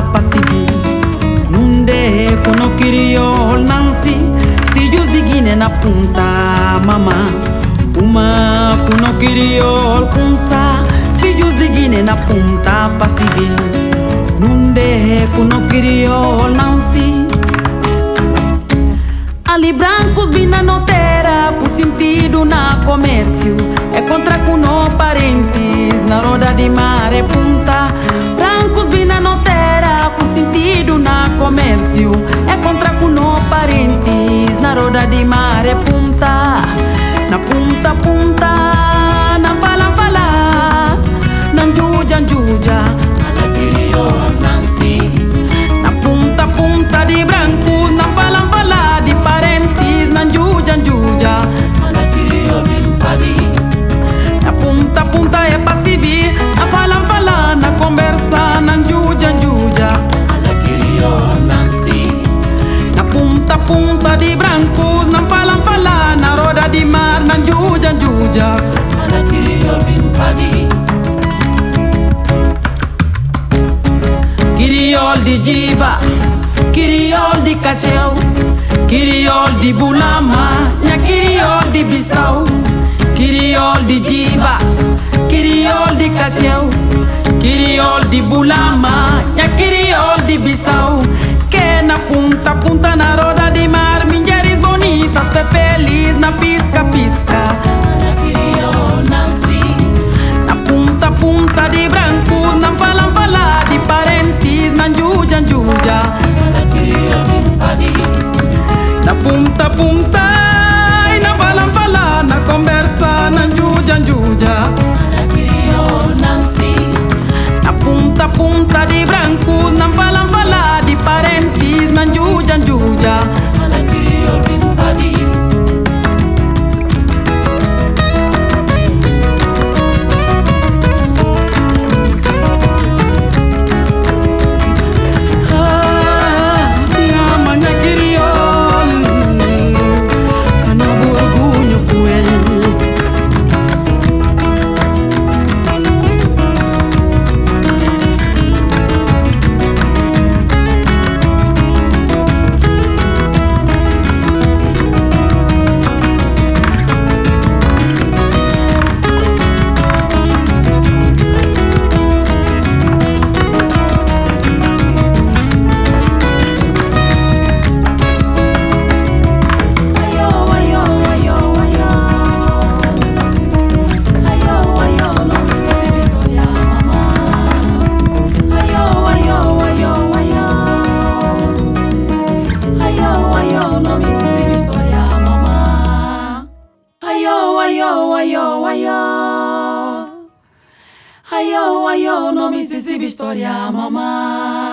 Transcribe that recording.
pasibi. Nunde kono criol Nancy, filhos de Guiné na punta mama. Uma kono criol Kunsa, filhos de Guiné na punta pasibi. Nunde kono criol Nancy. Ali brancos bina notera, por sentido na comércio. É contra kuno parentes, na roda de mar é punta. Brancos bina notera, por sentido na comércio. É contra kuno parentes, na roda de mar é punta. Na punta, punta, na fala, fala. Na njuja, njuja, Ala criol Nancy. na punta, punta de brancos, na fala, fala de parentes, na njuja, njuja. Ala criol Bimpadi. Na punta, punta é passivi, na fala, fala, na conversa, na njuja, njuja. Ala criol Nancy. Na punta, punta de brancos, na fala, fala, na roda de mar, na njuja, njuja. Ala criol Bimpadi. Criol de Jiba, criol de Cacheu, criol de Bulama, nha criol de Bissau. Criol de Jiba, criol de Cacheu, criol de Bulama, nha criol de Bissau. Que na punta, punta na roda de mar, mulheres bonitas, pepelis na pisca, pisca. Ala criol Nancy. Na punta, punta de brancos, na fala, fala de parentes, na njuja, njuja. Ala criol Bimpadi. Na punta, punta, e na fala, fala, na conversa, na njuja, njuja. Ala criol Nancy. Na punta, punta de brancos, na fala, fala de parentes, na njuja, njuja. Ala criol Bimpadi. Ngama nha criol, canobo orgulho cruel. Ayo, ayo, ayo, ayo. Ayo, ayo, no me sé la historia, mamá. Ayo, ayo, ayo, ayo. Ayo, ayo, no me sé la historia, mamá. Ayo, ayo, ayo, ayo. Ayo, ayo, no me sé la historia, mamá.